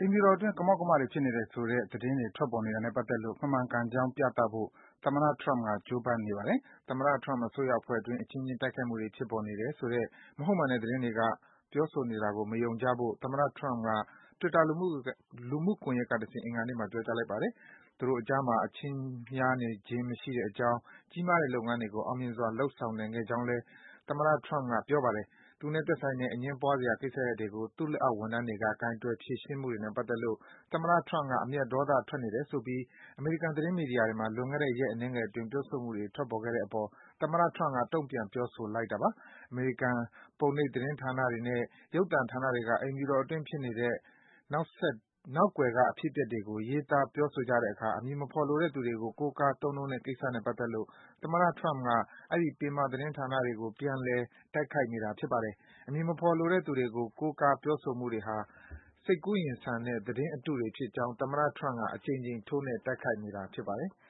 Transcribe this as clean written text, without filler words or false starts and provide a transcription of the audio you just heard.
အိမ်ဖြူတော်အတွင်း ကမောက်ကမတွေဖြစ်နေတယ်ဆိုတဲ့ သတင်းတွေထွက်ပေါ်နေတာနဲ့ပတ်သက်လို့ မမှန်ကန်ကြောင်းပြသဖို့ သမ္မတ Trump က ကြိုးပမ်းနေပါတယ်။ သမ္မတ Trump အစိုးရအဖွဲ့အတွင်း အချင်းချင်းတိုက်ခိုက်မှုတွေဖြစ်ပေါ်နေတယ်ဆိုတဲ့ မဟုတ်မှန်တဲ့သတင်းတွေက ပြောဆိုနေတာကို မယုံကြဖို့ သမ္မတ Trump က Twitter လူမှုကွန်ယက်ကတဆင့် အင်္ဂါနေ့မှာ ပြောကြားလိုက်ပါတယ်။ သူတို့အကြားမှာ အချင်းများနေခြင်းမရှိတဲ့အကြောင်း၊ ကြီးမားတဲ့လုပ်ငန်းတွေကို အောင်မြင်စွာ လုပ်ဆောင်နိုင်ခဲ့ကြောင်းလည်း သမ္မတ Trump က ပြောပါတယ်။ သူနဲ့သက်ဆိုင်တဲ့ အငြင်းပွားစရာကိစ္စရပ်တွေကို သူ့လက်အောက်ဝန်ထမ်းတွေက ကိုင်တွယ်ဖြေရှင်းမှုတွေနဲ့ပတ်သက်လို့ သမ္မတ Trump က အမျက်ဒေါသထွက်နေတယ်ဆိုပြီး အမေရိကန်သတင်းမီဒီယာတွေမှာ လွန်ခဲ့တဲ့ ရက်အနည်းငယ်အတွင်း ပြောဆိုမှုတွေ ထွက်ပေါ်ခဲ့တဲ့အပေါ် သမ္မတ Trump က တုံ့ပြန်ပြောဆိုလိုက်တာပါ။ အမေရိကန် ပုံနှိပ်သတင်းဌာနတွေနဲ့ ရုပ်သံဌာနတွေက အိမ်ဖြူတော်အတွင်းဖြစ်နေတဲ့ နောက်ကွယ်က အဖြစ်အပျက်တွေကို ရေးသားပြောဆိုကြတဲ့အခါ အမည်မဖော်လိုတဲ့သူတွေကို ကိုးကားသုံးနှုန်းတဲ့ကိစ္စနဲ့ပတ်သက်လို့ သမ္မတ Trump က အဲဒီ ပင်မသတင်းဌာနတွေကို ပြန်လည် တိုက်ခိုက်နေတာဖြစ်ပါတယ်။ အမည်မဖော်လိုတဲ့သူတွေကို ကိုးကားပြောဆိုမှုတွေဟာ စိတ်ကူးယဉ်ဆန်တဲ့ သတင်းအတုတွေဖြစ်ကြောင်း သမ္မတ Trump က အကြိမ်ကြိမ် ထိုးနှက် တိုက်ခိုက်နေတာဖြစ်ပါတယ်။